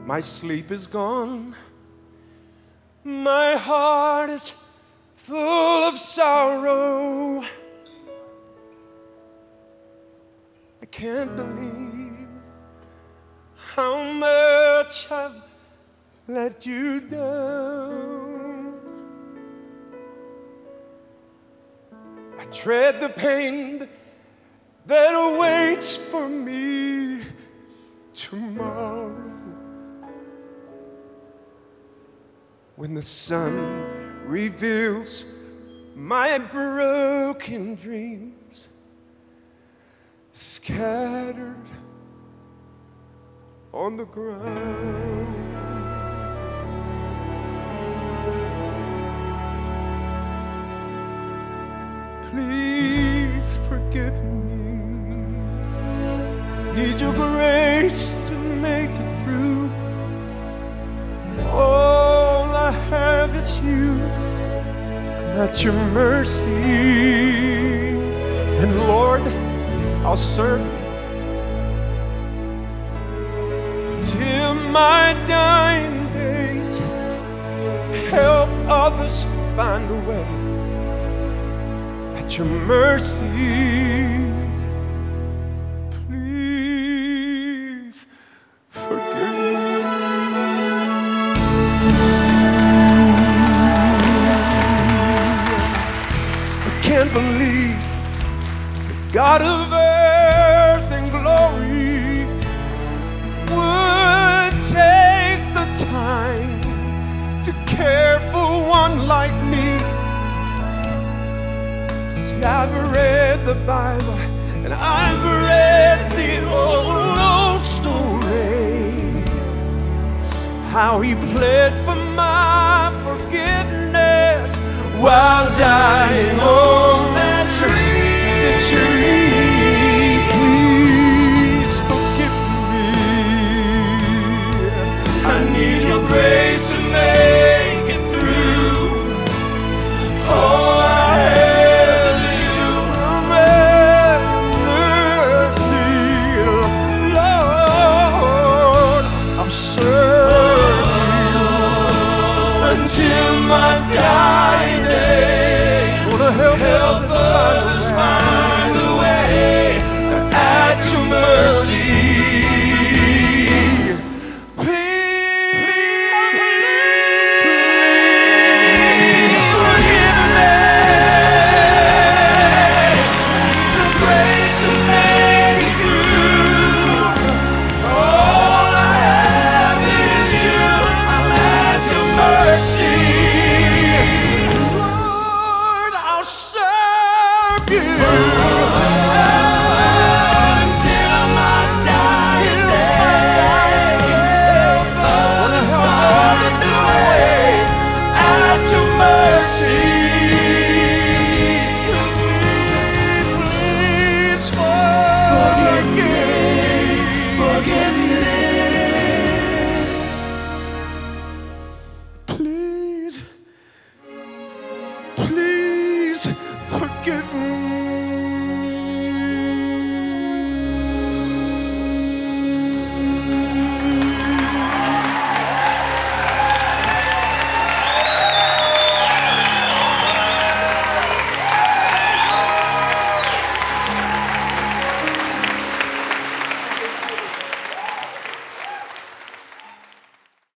My sleep is gone. My heart is full of sorrow. I can't believe how much I've let you down. I dread the pain that awaits for me tomorrow, when the sun reveals my broken dreams, scattered on the ground. Please forgive me. Need your grace to make it through. All I have is you, and that's your mercy. And Lord, I'll serve you till my dying days. Help others find a way at your mercy. Please forgive me. I can't believe the God of earth and glory would take the time to care for one like me. See, I've read the Bible and I've read the old story, how he pled for my forgiveness while dying on that tree. Please forgive me. I need your grace to make it through. All I have is you. Mercy, Lord, I'll serve you until my dying.